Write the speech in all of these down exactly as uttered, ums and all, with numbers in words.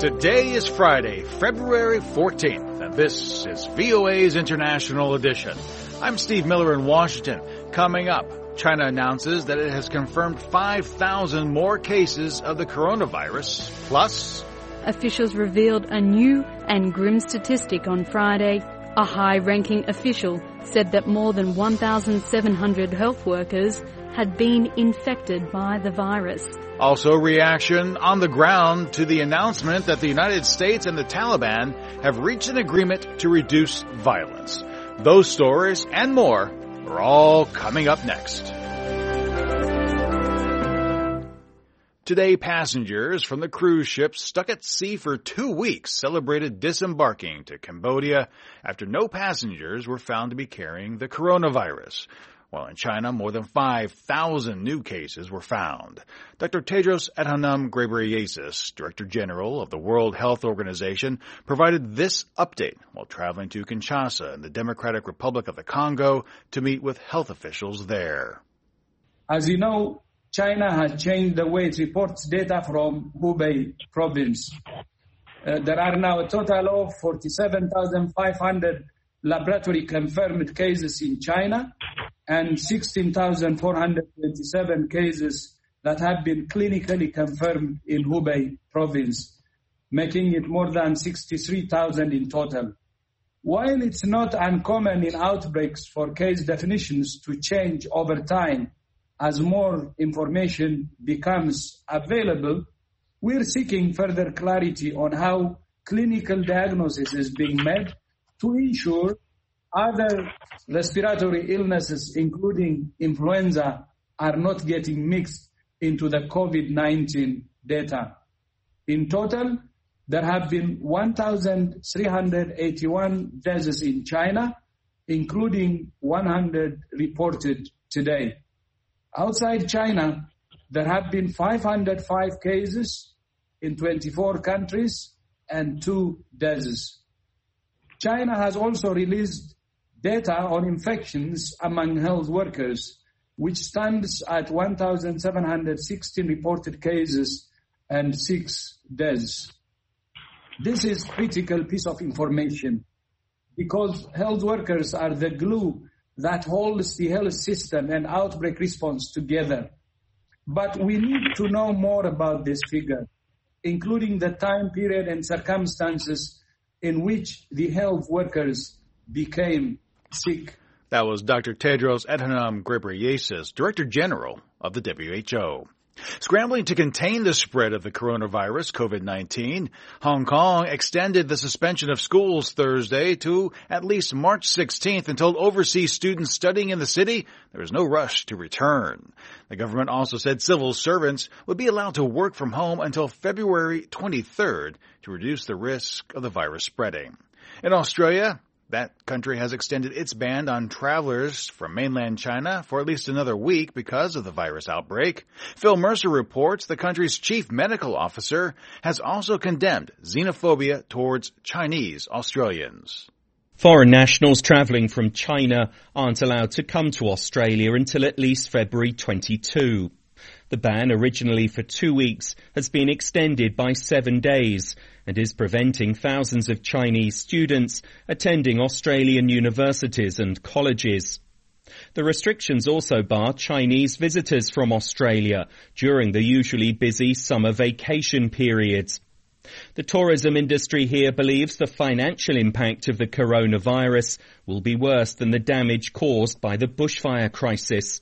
Today is Friday, February fourteenth, and this is V O A's International Edition. I'm Steve Miller in Washington. Coming up, China announces that it has confirmed five thousand more cases of the coronavirus, plus officials revealed a new and grim statistic on Friday. A high-ranking official said that more than one thousand seven hundred health workers had been infected by the virus. Also, reaction on the ground to the announcement that the United States and the Taliban have reached an agreement to reduce violence. Those stories and more are all coming up next. Today, passengers from the cruise ship stuck at sea for two weeks celebrated disembarking to Cambodia after no passengers were found to be carrying the coronavirus. While in China, more than five thousand new cases were found. Doctor Tedros Adhanom Ghebreyesus, Director General of the World Health Organization, provided this update while traveling to Kinshasa in the Democratic Republic of the Congo to meet with health officials there. As you know, China has changed the way it reports data from Hubei province. Uh, there are now a total of forty-seven thousand five hundred laboratory confirmed cases in China and sixteen thousand four hundred twenty-seven cases that have been clinically confirmed in Hubei province, making it more than sixty-three thousand in total. While it's not uncommon in outbreaks for case definitions to change over time as more information becomes available, we're seeking further clarity on how clinical diagnosis is being made to ensure other respiratory illnesses, including influenza, are not getting mixed into the COVID nineteen data. In total, there have been one thousand three hundred eighty-one deaths in China, including one hundred reported today. Outside China, there have been five hundred five cases in twenty-four countries and two deaths. China has also released data on infections among health workers, which stands at one thousand seven hundred sixteen reported cases and six deaths. This is critical piece of information because health workers are the glue that holds the health system and outbreak response together. But we need to know more about this figure, including the time period and circumstances in which the health workers became sick. That was Doctor Tedros Adhanom Ghebreyesus, Director General of the W H O. Scrambling to contain the spread of the coronavirus, COVID nineteen, Hong Kong extended the suspension of schools Thursday to at least March sixteenth and told overseas students studying in the city there is no rush to return. The government also said civil servants would be allowed to work from home until February twenty-third to reduce the risk of the virus spreading. In Australia, that country has extended its ban on travelers from mainland China for at least another week because of the virus outbreak. Phil Mercer reports the country's chief medical officer has also condemned xenophobia towards Chinese Australians. Foreign nationals travelling from China aren't allowed to come to Australia until at least February twenty-second. The ban, originally for two weeks, has been extended by seven days and is preventing thousands of Chinese students attending Australian universities and colleges. The restrictions also bar Chinese visitors from Australia during the usually busy summer vacation periods. The tourism industry here believes the financial impact of the coronavirus will be worse than the damage caused by the bushfire crisis.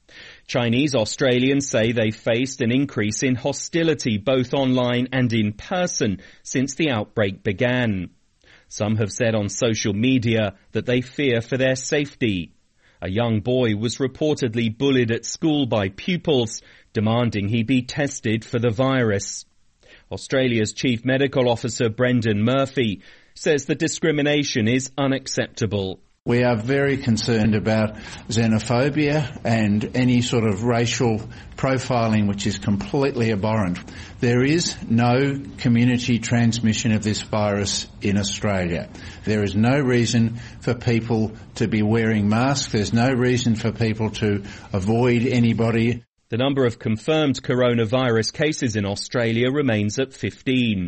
Chinese Australians say they faced an increase in hostility both online and in person since the outbreak began. Some have said on social media that they fear for their safety. A young boy was reportedly bullied at school by pupils, demanding he be tested for the virus. Australia's Chief Medical Officer Brendan Murphy says the discrimination is unacceptable. We are very concerned about xenophobia and any sort of racial profiling which is completely abhorrent. There is no community transmission of this virus in Australia. There is no reason for people to be wearing masks. There's no reason for people to avoid anybody. The number of confirmed coronavirus cases in Australia remains at fifteen.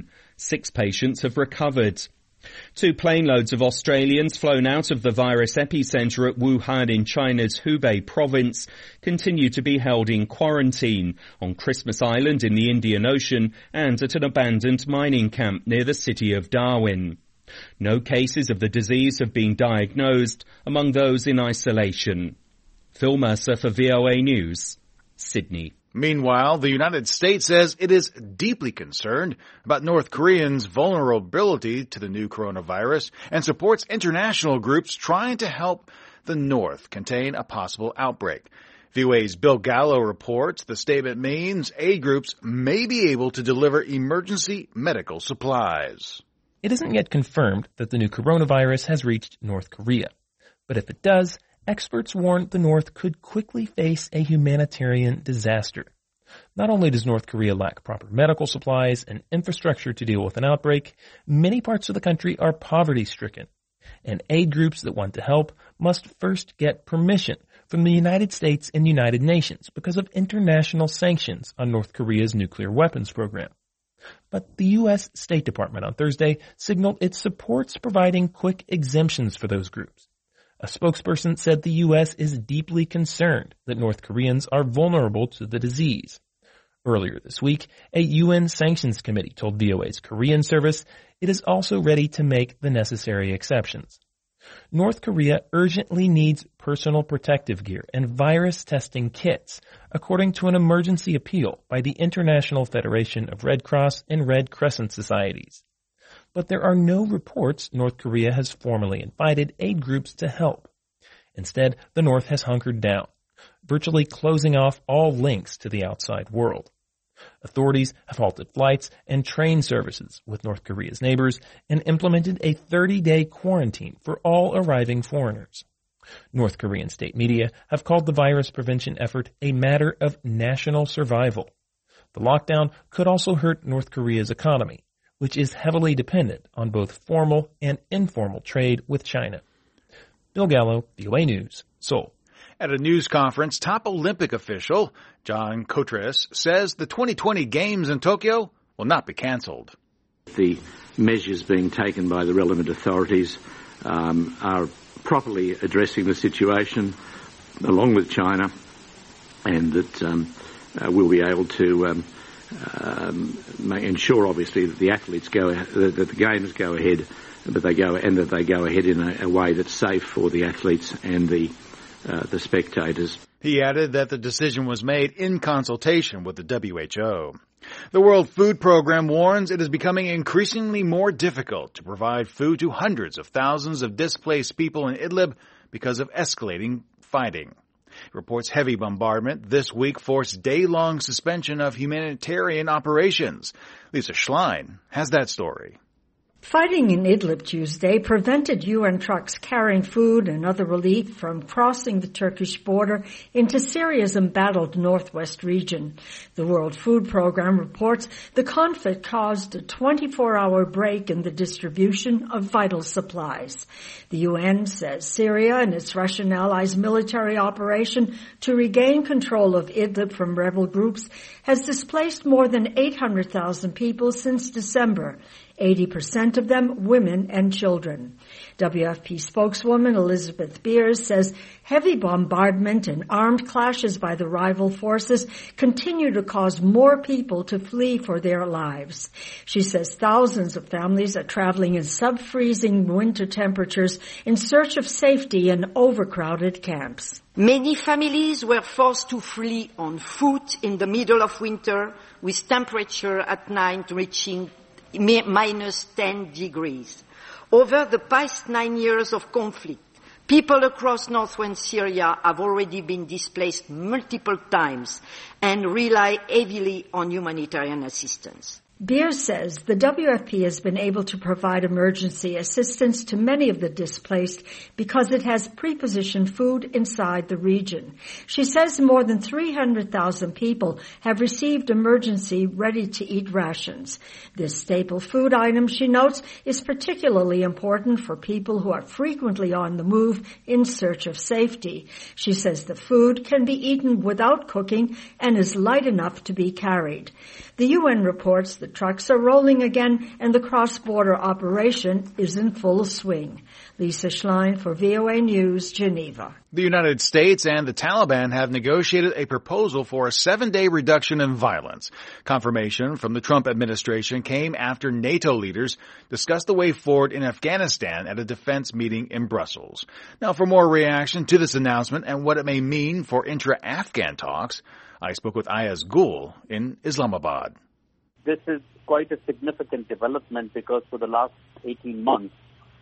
Six patients have recovered. Two plane loads of Australians flown out of the virus epicentre at Wuhan in China's Hubei province continue to be held in quarantine on Christmas Island in the Indian Ocean and at an abandoned mining camp near the city of Darwin. No cases of the disease have been diagnosed among those in isolation. Phil Mercer for V O A News, Sydney. Meanwhile, the United States says it is deeply concerned about North Koreans' vulnerability to the new coronavirus and supports international groups trying to help the North contain a possible outbreak. V O A's Bill Gallo reports the statement means aid groups may be able to deliver emergency medical supplies. It isn't yet confirmed that the new coronavirus has reached North Korea. But if it does, experts warn the North could quickly face a humanitarian disaster. Not only does North Korea lack proper medical supplies and infrastructure to deal with an outbreak, many parts of the country are poverty-stricken. And aid groups that want to help must first get permission from the United States and United Nations because of international sanctions on North Korea's nuclear weapons program. But the U S State Department on Thursday signaled it supports providing quick exemptions for those groups. A spokesperson said the U S is deeply concerned that North Koreans are vulnerable to the disease. Earlier this week, a U N sanctions committee told V O A's Korean service it is also ready to make the necessary exceptions. North Korea urgently needs personal protective gear and virus testing kits, according to an emergency appeal by the International Federation of Red Cross and Red Crescent Societies. But there are no reports North Korea has formally invited aid groups to help. Instead, the North has hunkered down, virtually closing off all links to the outside world. Authorities have halted flights and train services with North Korea's neighbors and implemented a thirty-day quarantine for all arriving foreigners. North Korean state media have called the virus prevention effort a matter of national survival. The lockdown could also hurt North Korea's economy, which is heavily dependent on both formal and informal trade with China. Bill Gallo, V O A News, Seoul. At a news conference, top Olympic official John Coutras says the twenty twenty Games in Tokyo will not be canceled. The measures being taken by the relevant authorities um, are properly addressing the situation along with China, and that um, uh, we'll be able to um, um, ensure, obviously, that the athletes go, that the games go ahead, but they go and that they go ahead in a, a way that's safe for the athletes and the uh, the spectators. He added that the decision was made in consultation with the W H O. The World Food Program warns it is becoming increasingly more difficult to provide food to hundreds of thousands of displaced people in Idlib because of escalating fighting. It reports heavy bombardment this week forced day-long suspension of humanitarian operations. Lisa Schlein has that story. Fighting in Idlib Tuesday prevented U N trucks carrying food and other relief from crossing the Turkish border into Syria's embattled northwest region. The World Food Program reports the conflict caused a twenty-four hour break in the distribution of vital supplies. The U N says Syria and its Russian allies' military operation to regain control of Idlib from rebel groups has displaced more than eight hundred thousand people since December. eighty percent of them women and children. W F P spokeswoman Elizabeth Beers says heavy bombardment and armed clashes by the rival forces continue to cause more people to flee for their lives. She says thousands of families are traveling in sub-freezing winter temperatures in search of safety in overcrowded camps. Many families were forced to flee on foot in the middle of winter, with temperature at night reaching minus ten degrees. Over the past nine years of conflict, people across northwest Syria have already been displaced multiple times and rely heavily on humanitarian assistance. Beers says the W F P has been able to provide emergency assistance to many of the displaced because it has pre-positioned food inside the region. She says more than three hundred thousand people have received emergency ready-to-eat rations. This staple food item, she notes, is particularly important for people who are frequently on the move in search of safety. She says the food can be eaten without cooking and is light enough to be carried. The U N reports The trucks are rolling again and the cross-border operation is in full swing. Lisa Schlein for V O A News, Geneva. The United States and the Taliban have negotiated a proposal for a seven-day reduction in violence. Confirmation from the Trump administration came after NATO leaders discussed the way forward in Afghanistan at a defense meeting in Brussels. Now, for more reaction to this announcement and what it may mean for intra-Afghan talks, I spoke with Ayaz Gul in Islamabad. This is quite a significant development because for the last eighteen months,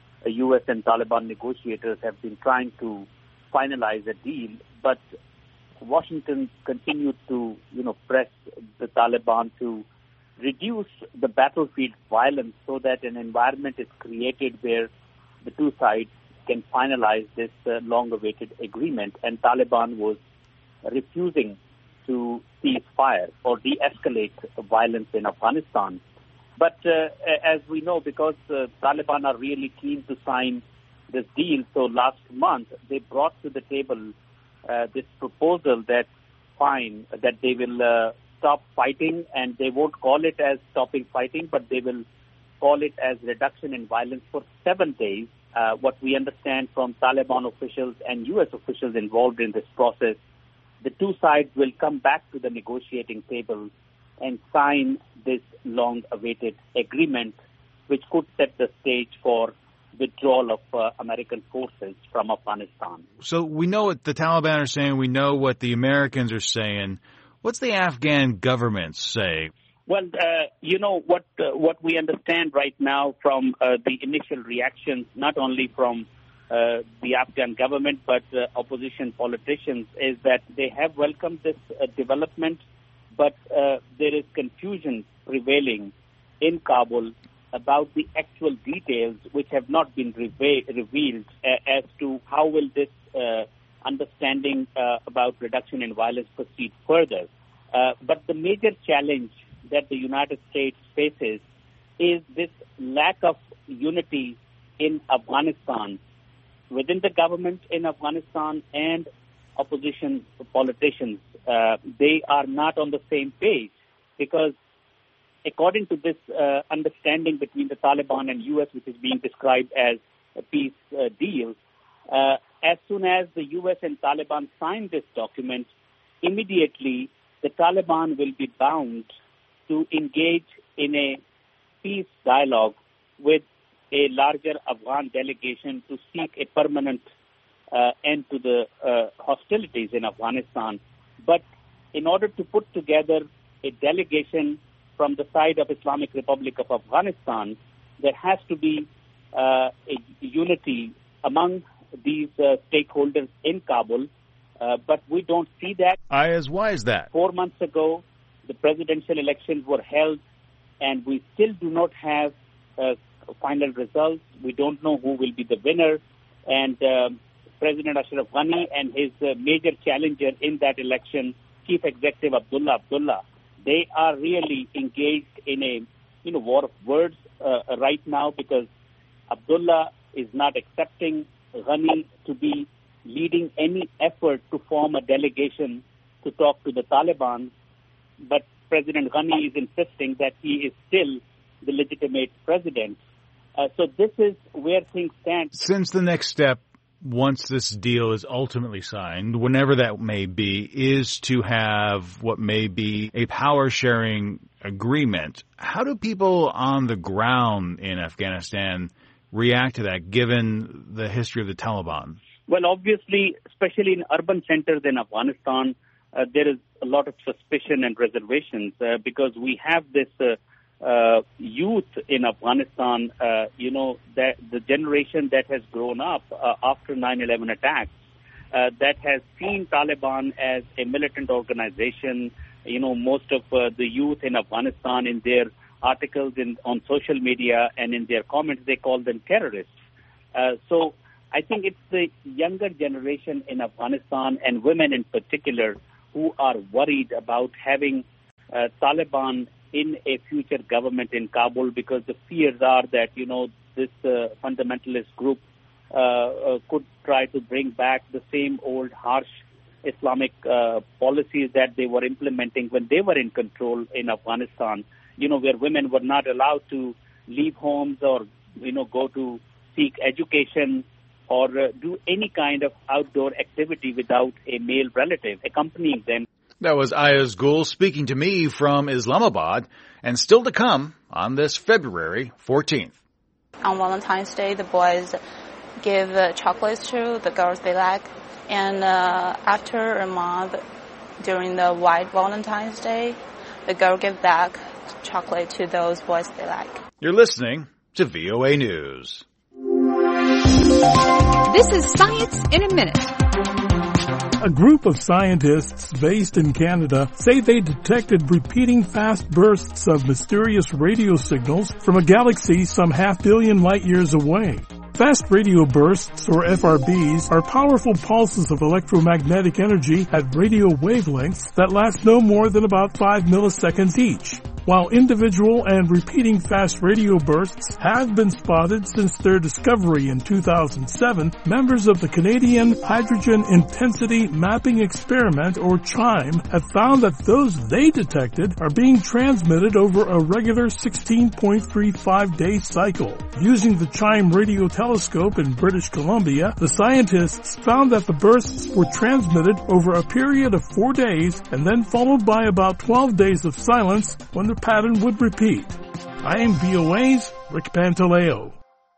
U S and Taliban negotiators have been trying to finalize a deal, but Washington continued to, you know, press the Taliban to reduce the battlefield violence so that an environment is created where the two sides can finalize this uh, long-awaited agreement. And Taliban was refusing to cease fire or de-escalate violence in Afghanistan. But uh, as we know, because uh, Taliban are really keen to sign this deal, so last month they brought to the table uh, this proposal that fine, that they will uh, stop fighting, and they won't call it as stopping fighting, but they will call it as reduction in violence for seven days. Uh, what we understand from Taliban officials and U S officials involved in this process, the two sides will come back to the negotiating table and sign this long-awaited agreement, which could set the stage for withdrawal of uh, American forces from Afghanistan. So we know what the Taliban are saying. We know what the Americans are saying. What's the Afghan government say? Well, uh, you know, what uh, what we understand right now from uh, the initial reactions, not only from uh, the Afghan government, but uh, opposition politicians, is that they have welcomed this uh, development, but uh, there is confusion prevailing in Kabul about the actual details which have not been reve- revealed uh, as to how will this uh, understanding uh, about reduction in violence proceed further. Uh, but the major challenge that the United States faces is this lack of unity in Afghanistan, within the government in Afghanistan and opposition politicians. Uh, they are not on the same page because according to this uh, understanding between the Taliban and U S, which is being described as a peace uh, deal, uh, as soon as the U S and Taliban sign this document, immediately the Taliban will be bound to engage in a peace dialogue with a larger Afghan delegation to seek a permanent uh, end to the uh, hostilities in Afghanistan. But in order to put together a delegation from the side of Islamic Republic of Afghanistan, there has to be uh, a unity among these uh, stakeholders in Kabul, uh, but we don't see that. Ayaz, why is that? Four months ago, the presidential elections were held, and we still do not have uh, final results. We don't know who will be the winner, and uh, President Ashraf Ghani and his uh, major challenger in that election, Chief Executive Abdullah Abdullah, they are really engaged in a you know war of words uh, right now because Abdullah is not accepting Ghani to be leading any effort to form a delegation to talk to the Taliban, but President Ghani is insisting that he is still the legitimate president. Uh, so this is where things stand. Since the next step, once this deal is ultimately signed, whenever that may be, is to have what may be a power-sharing agreement, how do people on the ground in Afghanistan react to that, given the history of the Taliban? Well, obviously, especially in urban centers in Afghanistan, uh, there is a lot of suspicion and reservations uh, because we have this uh, uh, youth in Afghanistan, uh, you know, that the generation that has grown up uh, after nine eleven attacks, uh, that has seen Taliban as a militant organization. You know, most of uh, the youth in Afghanistan, in their articles in, on social media and in their comments, they call them terrorists. Uh, so I think it's the younger generation in Afghanistan and women in particular who are worried about having uh, Taliban in a future government in Kabul because the fears are that, you know, this uh, fundamentalist group uh, uh, could try to bring back the same old harsh Islamic uh, policies that they were implementing when they were in control in Afghanistan. you know, where women were not allowed to leave homes or, you know, go to seek education or uh, do any kind of outdoor activity without a male relative accompanying them. That was Ayaz Gul speaking to me from Islamabad, and still to come on this February fourteenth. On Valentine's Day, the boys give uh, chocolates to the girls they like, and uh, after a month, during the White Valentine's Day, the girl gives back chocolate to those boys they like. You're listening to V O A News. This is Science in a Minute. A group of scientists based in Canada say they detected repeating fast bursts of mysterious radio signals from a galaxy some half billion light years away. Fast radio bursts, or F R Bs, are powerful pulses of electromagnetic energy at radio wavelengths that last no more than about five milliseconds each. While individual and repeating fast radio bursts have been spotted since their discovery in two thousand seven, members of the Canadian Hydrogen Intensity Mapping Experiment, or CHIME, have found that those they detected are being transmitted over a regular sixteen point three five day cycle. Using the CHIME radio telescope in British Columbia, the scientists found that the bursts were transmitted over a period of four days and then followed by about twelve days of silence when the pattern would repeat. I am V O A's Rick Pantaleo.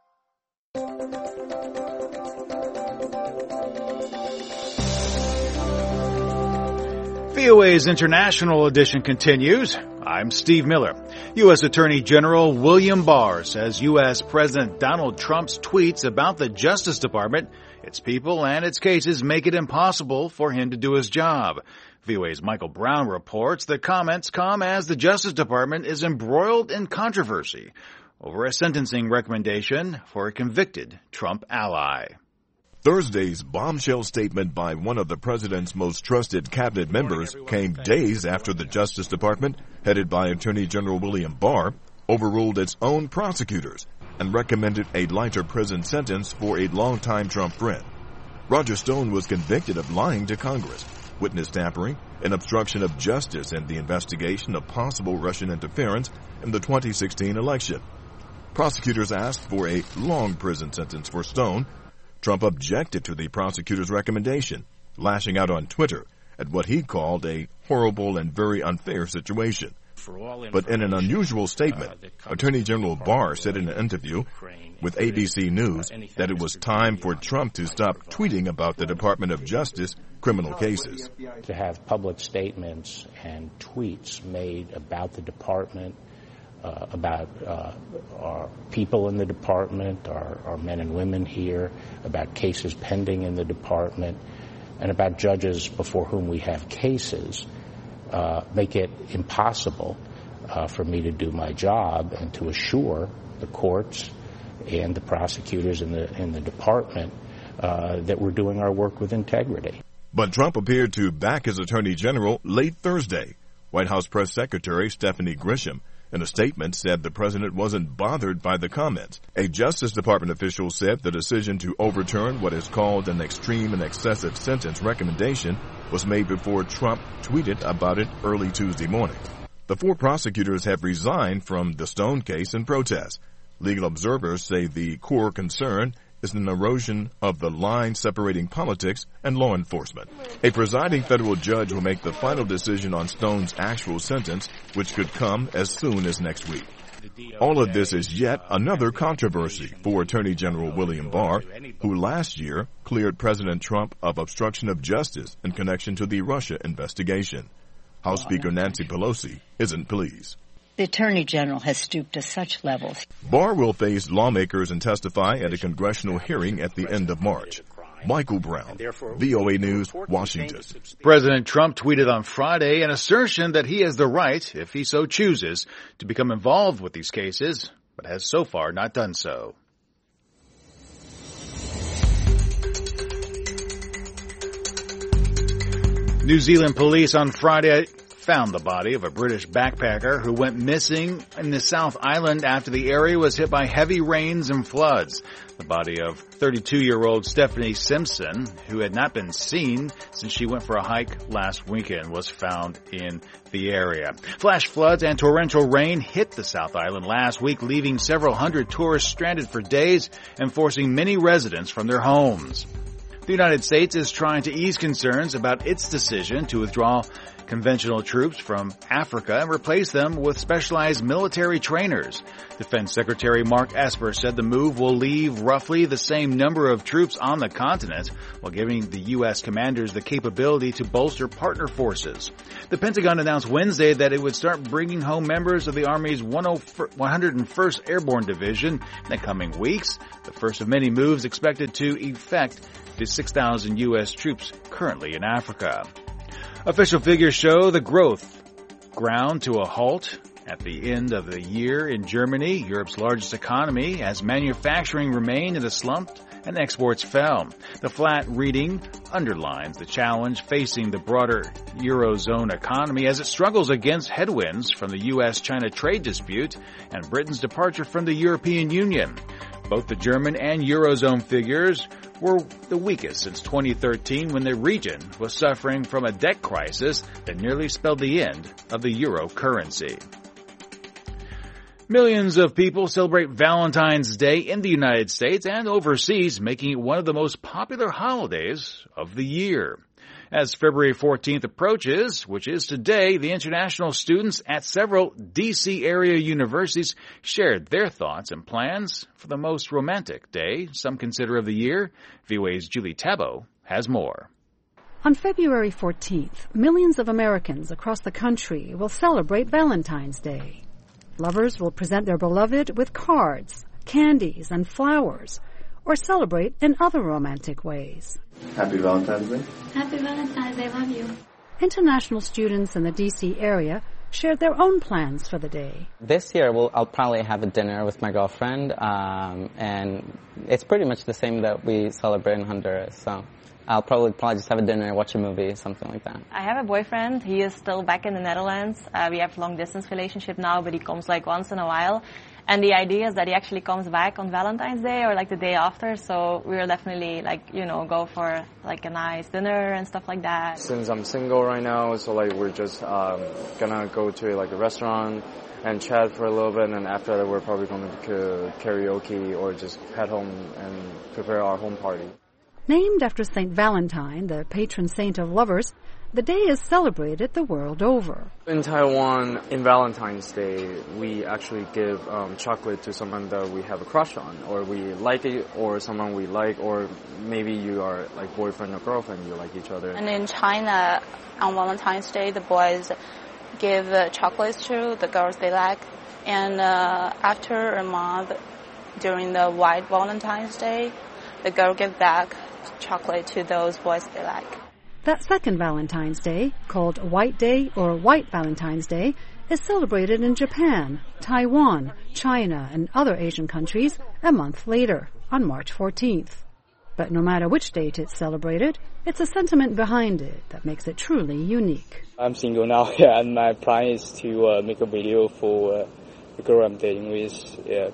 V O A's International Edition continues. I'm Steve Miller. U S Attorney General William Barr says U S President Donald Trump's tweets about the Justice Department, its people, and its cases make it impossible for him to do his job. V O A's Michael Brown reports the comments come as the Justice Department is embroiled in controversy over a sentencing recommendation for a convicted Trump ally. Thursday's bombshell statement by one of the president's most trusted cabinet members came days after the Justice Department, headed by Attorney General William Barr, overruled its own prosecutors and recommended a lighter prison sentence for a longtime Trump friend. Roger Stone was convicted of lying to Congress, witness tampering, and obstruction of justice in the investigation of possible Russian interference in the twenty sixteen election. Prosecutors asked for a long prison sentence for Stone. Trump objected to the prosecutor's recommendation, lashing out on Twitter at what he called a horrible and very unfair situation. But in an unusual statement, uh, Attorney General Barr said in an interview with A B C News that it was time for Trump to stop tweeting about the Department of Justice criminal cases. To have public statements and tweets made about the department, uh, about uh, our people in the department, our, our men and women here, about cases pending in the department, and about judges before whom we have cases, uh, make it impossible uh, for me to do my job and to assure the courts and the prosecutors in the in the department uh, that we're doing our work with integrity. But Trump appeared to back his attorney general late Thursday. White House Press Secretary Stephanie Grisham, in a statement, said the president wasn't bothered by the comments. A Justice Department official said the decision to overturn what is called an extreme and excessive sentence recommendation was made before Trump tweeted about it early Tuesday morning. The four prosecutors have resigned from the Stone case in protest. Legal observers say the core concern is an erosion of the line separating politics and law enforcement. A presiding federal judge will make the final decision on Stone's actual sentence, which could come as soon as next week. All of this is yet another controversy for Attorney General William Barr, who last year cleared President Trump of obstruction of justice in connection to the Russia investigation. House Speaker Nancy Pelosi isn't pleased. The Attorney General has stooped to such levels. Barr will face lawmakers and testify at a congressional hearing at the end of March. Michael Brown, V O A News, Washington. President Trump tweeted on Friday an assertion that he has the right, if he so chooses, to become involved with these cases, but has so far not done so. New Zealand police on Friday found the body of a British backpacker who went missing in the South Island after the area was hit by heavy rains and floods. The body of thirty-two-year-old Stephanie Simpson, who had not been seen since she went for a hike last weekend, was found in the area. Flash floods and torrential rain hit the South Island last week, leaving several hundred tourists stranded for days and forcing many residents from their homes. The United States is trying to ease concerns about its decision to withdraw conventional troops from Africa and replace them with specialized military trainers. Defense Secretary Mark Esper said the move will leave roughly the same number of troops on the continent while giving the U S commanders the capability to bolster partner forces. The Pentagon announced Wednesday that it would start bringing home members of the Army's one hundred first Airborne Division in the coming weeks, the first of many moves expected to effect the six thousand U S troops currently in Africa. Official figures show the growth ground to a halt at the end of the year in Germany, Europe's largest economy, as manufacturing remained in a slump and exports fell. The flat reading underlines the challenge facing the broader Eurozone economy as it struggles against headwinds from the U S China trade dispute and Britain's departure from the European Union. Both the German and Eurozone figures were the weakest since twenty thirteen, when the region was suffering from a debt crisis that nearly spelled the end of the euro currency. Millions of people celebrate Valentine's Day in the United States and overseas, making it one of the most popular holidays of the year. As February fourteenth approaches, which is today, the international students at several D C area universities shared their thoughts and plans for the most romantic day some consider of the year. V O A's Julie Tabo has more. On February fourteenth, millions of Americans across the country will celebrate Valentine's Day. Lovers will present their beloved with cards, candies, and flowers, or celebrate in other romantic ways. Happy Valentine's Day. Happy Valentine's Day, love you. International students in the D C area shared their own plans for the day. This year, we'll, I'll probably have a dinner with my girlfriend, um, and it's pretty much the same that we celebrate in Honduras, so I'll probably probably just have a dinner, watch a movie, something like that. I have a boyfriend. He is still back in the Netherlands. Uh, we have a long-distance relationship now, but he comes like once in a while. And the idea is that he actually comes back on Valentine's Day or like the day after, so we'll definitely like, you know, go for like a nice dinner and stuff like that. Since I'm single right now, so like we're just um, gonna go to like a restaurant and chat for a little bit, and then after that we're probably going to karaoke or just head home and prepare our home party. Named after Saint Valentine, the patron saint of lovers, the day is celebrated the world over. In Taiwan, in Valentine's Day, we actually give um, chocolate to someone that we have a crush on, or we like it, or someone we like, or maybe you are like boyfriend or girlfriend, you like each other. And in China, on Valentine's Day, the boys give uh, chocolates to the girls they like. And uh, after a month, during the White Valentine's Day, the girl gives back chocolate to those boys they like. That second Valentine's Day, called White Day or White Valentine's Day, is celebrated in Japan, Taiwan, China, and other Asian countries a month later, on March fourteenth. But no matter which date it's celebrated, it's a sentiment behind it that makes it truly unique. I'm single now, yeah, and my plan is to uh, make a video for uh, the girl I'm dating with, yeah,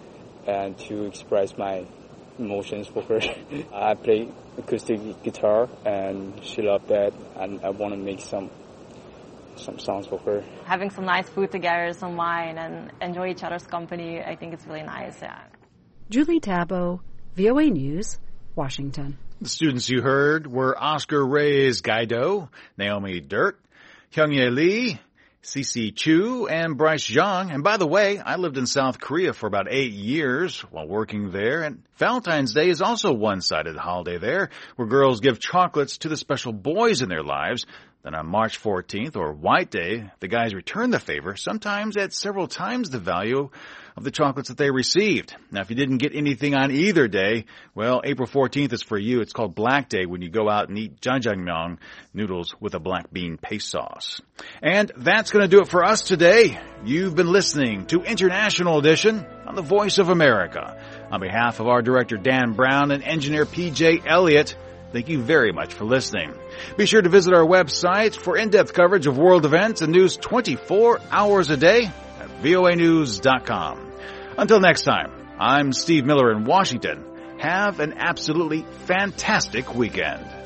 and to express my emotions for her. I play acoustic guitar and she loved that, and I want to make some some songs for her. Having some nice food together, some wine, and enjoy each other's company, I think it's really nice. Yeah. Julie Tabo, V O A News, Washington. The students you heard were Oscar Reyes Gaido, Naomi Dirk, Hyungye Lee, Cece Chu, and Bryce Zhang. And by the way, I lived in South Korea for about eight years while working there, and Valentine's Day is also one-sided holiday there, where girls give chocolates to the special boys in their lives. Then on March fourteenth, or White Day, the guys return the favor, sometimes at several times the value of the chocolates that they received. Now, if you didn't get anything on either day, well, April fourteenth is for you. It's called Black Day, when you go out and eat jjajangmyeon, noodles with a black bean paste sauce. And that's going to do it for us today. You've been listening to International Edition on the Voice of America. On behalf of our director, Dan Brown, and engineer P J Elliott, Thank you very much for listening. Be sure to visit our website for in-depth coverage of world events and news twenty-four hours a day at V O A news dot com. Until next time, I'm Steve Miller in Washington. Have an absolutely fantastic weekend.